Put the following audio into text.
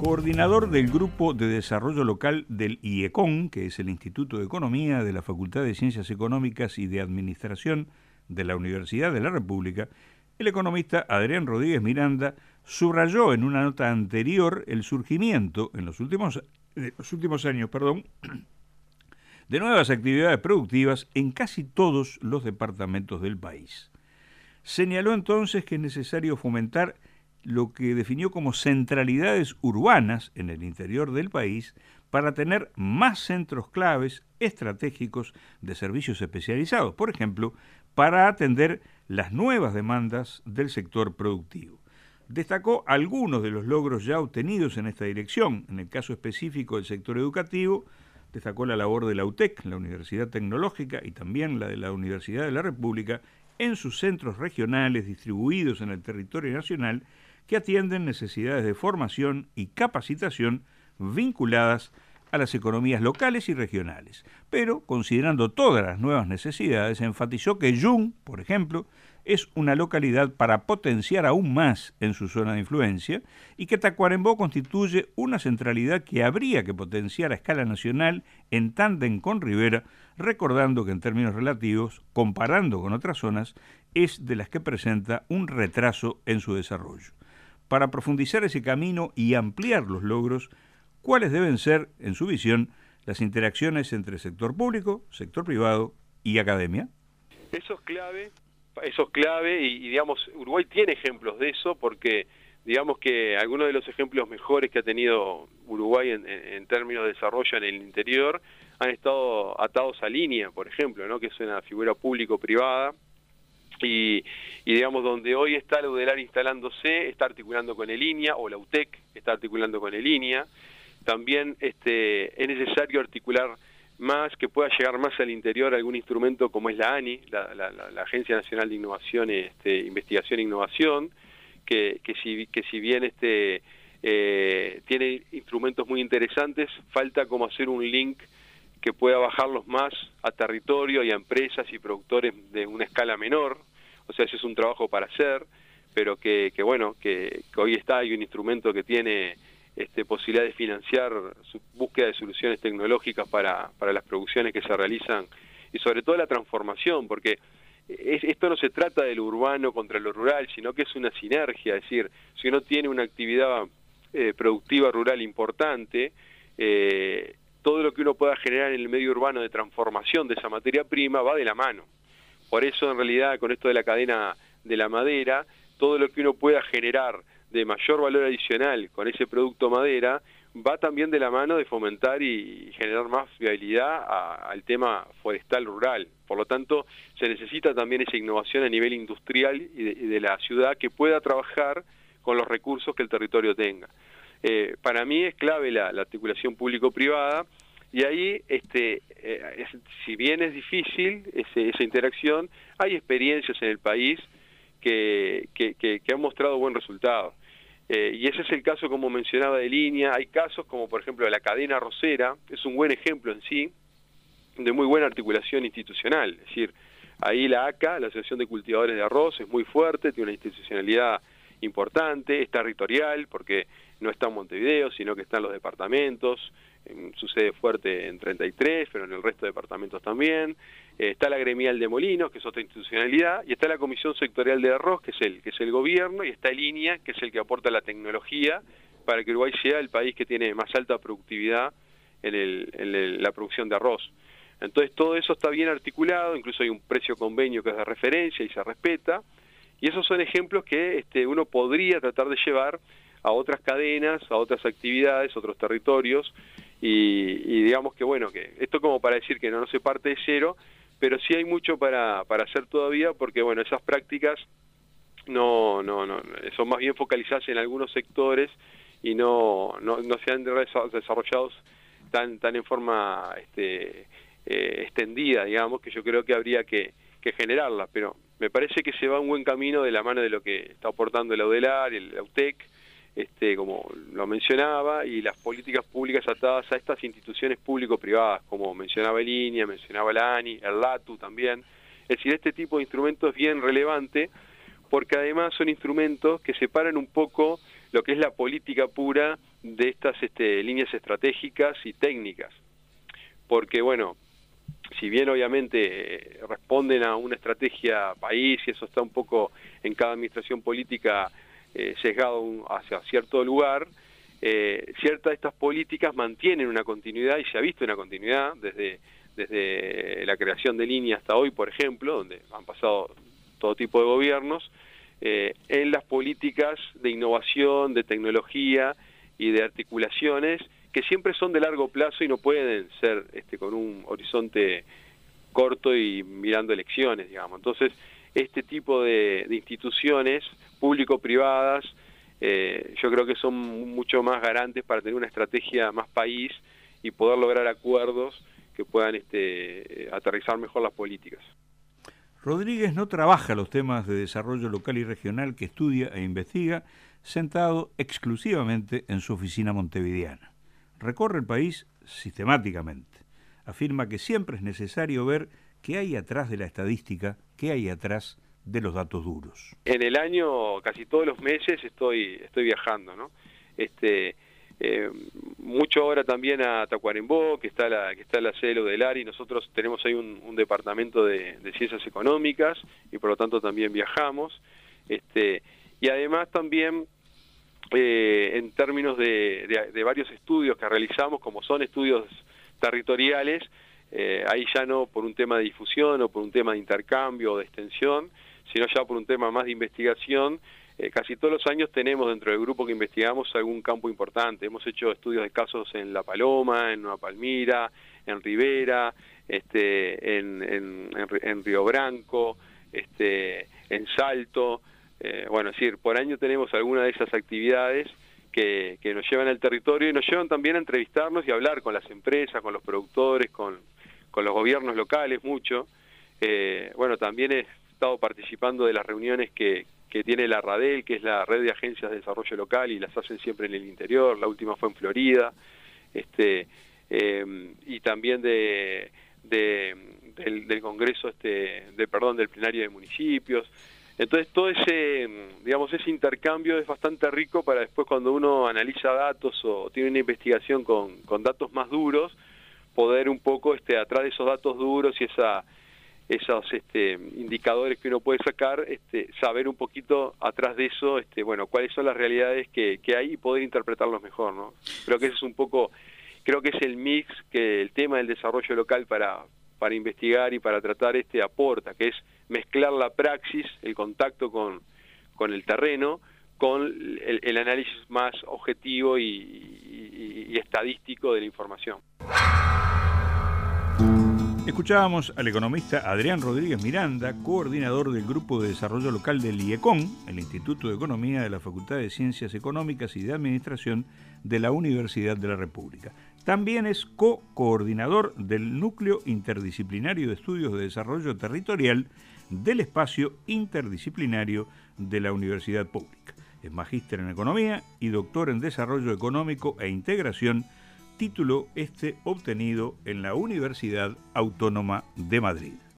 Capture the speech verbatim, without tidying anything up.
Coordinador del Grupo de Desarrollo Local del IECON, que es el Instituto de Economía de la Facultad de Ciencias Económicas y de Administración de la Universidad de la República, el economista Adrián Rodríguez Miranda subrayó en una nota anterior el surgimiento en los últimos, eh, los últimos años perdón, de nuevas actividades productivas en casi todos los departamentos del país. Señaló entonces que es necesario fomentar lo que definió como centralidades urbanas en el interior del país para tener más centros claves estratégicos de servicios especializados, por ejemplo, para atender las nuevas demandas del sector productivo. Destacó algunos de los logros ya obtenidos en esta dirección. En el caso específico del sector educativo, destacó la labor de la U T E C, la Universidad Tecnológica, y también la de la Universidad de la República, en sus centros regionales distribuidos en el territorio nacional, que atienden necesidades de formación y capacitación vinculadas a las economías locales y regionales. Pero, considerando todas las nuevas necesidades, enfatizó que Yung, por ejemplo, es una localidad para potenciar aún más en su zona de influencia y que Tacuarembó constituye una centralidad que habría que potenciar a escala nacional en tándem con Rivera, recordando que en términos relativos, comparando con otras zonas, es de las que presenta un retraso en su desarrollo. Para profundizar ese camino y ampliar los logros, ¿cuáles deben ser, en su visión, las interacciones entre sector público, sector privado y academia? Eso es clave, eso es clave y, y digamos, Uruguay tiene ejemplos de eso porque digamos que algunos de los ejemplos mejores que ha tenido Uruguay en, en, en términos de desarrollo en el interior han estado atados a línea, por ejemplo, ¿no? Que es una figura público-privada. Y, y digamos, donde hoy está la U D E L A R instalándose, está articulando con el INEA, o la U T E C está articulando con el INEA. También este, es necesario articular más, que pueda llegar más al interior algún instrumento como es la ANI, la, la, la, la Agencia Nacional de Innovación, este, Investigación e Innovación, que, que, si, que si bien este, eh, tiene instrumentos muy interesantes, falta como hacer un link que pueda bajarlos más a territorio y a empresas y productores de una escala menor. O sea, ese es un trabajo para hacer, pero que, que bueno, que, que hoy está, hay un instrumento que tiene este, posibilidad de financiar su búsqueda de soluciones tecnológicas para, para las producciones que se realizan y sobre todo la transformación, porque es, esto no se trata de lo urbano contra lo rural, sino que es una sinergia, es decir, si uno tiene una actividad eh, productiva rural importante, eh, todo lo que uno pueda generar en el medio urbano de transformación de esa materia prima va de la mano. Por eso, en realidad, con esto de la cadena de la madera, todo lo que uno pueda generar de mayor valor adicional con ese producto madera va también de la mano de fomentar y generar más viabilidad a, al tema forestal rural. Por lo tanto, se necesita también esa innovación a nivel industrial y de, y de la ciudad que pueda trabajar con los recursos que el territorio tenga. Eh, para mí es clave la, la articulación público-privada y ahí, este, eh, es, si bien es difícil ese, esa interacción, hay experiencias en el país que, que, que, que han mostrado buen resultado. Eh, y ese es el caso, como mencionaba, de línea. Hay casos como, por ejemplo, la cadena arrocera, es un buen ejemplo en sí de muy buena articulación institucional. Es decir, ahí la A C A, la Asociación de Cultivadores de Arroz, es muy fuerte, tiene una institucionalidad importante, es territorial, porque no está en Montevideo, sino que está en los departamentos, en su sede fuerte en treinta y tres, pero en el resto de departamentos también. Eh, está la gremial de Molinos, que es otra institucionalidad, y está la Comisión Sectorial de Arroz, que es el que es el gobierno, y está el INEA, que es el que aporta la tecnología para que Uruguay sea el país que tiene más alta productividad en, el, en el, la producción de arroz. Entonces todo eso está bien articulado, incluso hay un precio convenio que es de referencia y se respeta, y esos son ejemplos que este, uno podría tratar de llevar a otras cadenas, a otras actividades, otros territorios, y, y digamos que bueno, que esto como para decir que no, no se parte de cero, pero sí hay mucho para, para hacer todavía, porque bueno, esas prácticas no, no, no, son más bien focalizadas en algunos sectores y no, no, no se han desarrollado tan, tan en forma este, eh, extendida, digamos, que yo creo que habría que, que generarla, pero me parece que se va un buen camino de la mano de lo que está aportando la U D E L A R, el U T E C, este, como lo mencionaba, y las políticas públicas atadas a estas instituciones público-privadas, como mencionaba el INEA, mencionaba la ANI, el LATU también. Es decir, este tipo de instrumentos es bien relevante, porque además son instrumentos que separan un poco lo que es la política pura de estas este, líneas estratégicas y técnicas. Porque, bueno, si bien obviamente eh, responden a una estrategia país, y eso está un poco en cada administración política eh, sesgado hacia cierto lugar, eh, ciertas de estas políticas mantienen una continuidad, y se ha visto una continuidad desde, desde la creación de línea hasta hoy, por ejemplo, donde han pasado todo tipo de gobiernos, eh, en las políticas de innovación, de tecnología y de articulaciones, que siempre son de largo plazo y no pueden ser este, con un horizonte corto y mirando elecciones, digamos. Entonces, este tipo de, de instituciones público-privadas, eh, yo creo que son mucho más garantes para tener una estrategia más país y poder lograr acuerdos que puedan este, aterrizar mejor las políticas. Rodríguez no trabaja los temas de desarrollo local y regional que estudia e investiga sentado exclusivamente en su oficina montevideana. Recorre el país sistemáticamente. Afirma que siempre es necesario ver qué hay atrás de la estadística, qué hay atrás de los datos duros. En el año, casi todos los meses, estoy estoy viajando, ¿no? Este, eh, mucho ahora también a Tacuarembó, que está la que está la sede del A R I. Nosotros tenemos ahí un, un departamento de, de ciencias económicas y por lo tanto también viajamos. Este, y además también eh, en términos de, de, de varios estudios que realizamos, como son estudios territoriales, eh, ahí ya no por un tema de difusión o por un tema de intercambio o de extensión, sino ya por un tema más de investigación. Eh, casi todos los años tenemos dentro del grupo que investigamos algún campo importante. Hemos hecho estudios de casos en La Paloma, en Nueva Palmira, en Rivera, este, en, en, en, en Río Branco, este, en Salto. Eh, bueno, es decir, por año tenemos alguna de esas actividades que, que nos llevan al territorio y nos llevan también a entrevistarnos y a hablar con las empresas, con los productores, con, con los gobiernos locales mucho. Eh, bueno, también he estado participando de las reuniones que, que tiene la RADEL, que es la Red de Agencias de Desarrollo Local, y las hacen siempre en el interior. La última fue en Florida. Este, eh, y también de, de del, del Congreso, este, de perdón, del Plenario de Municipios. Entonces todo ese, digamos, ese intercambio es bastante rico para después, cuando uno analiza datos o tiene una investigación con, con datos más duros, poder un poco este, atrás de esos datos duros y esa, esos este, indicadores que uno puede sacar, este, saber un poquito atrás de eso, este, bueno, cuáles son las realidades que, que hay y poder interpretarlos mejor, ¿no? Creo que ese es un poco, creo que es el mix que el tema del desarrollo local para para investigar y para tratar este aporta, que es mezclar la praxis, el contacto con, con el terreno, con el, el análisis más objetivo y, y, y estadístico de la información. Escuchábamos al economista Adrián Rodríguez Miranda, coordinador del Grupo de Desarrollo Local del IECON, el Instituto de Economía de la Facultad de Ciencias Económicas y de Administración de la Universidad de la República. También es co-coordinador del Núcleo Interdisciplinario de Estudios de Desarrollo Territorial del Espacio Interdisciplinario de la Universidad Pública. Es magíster en Economía y doctor en Desarrollo Económico e Integración, título este obtenido en la Universidad Autónoma de Madrid.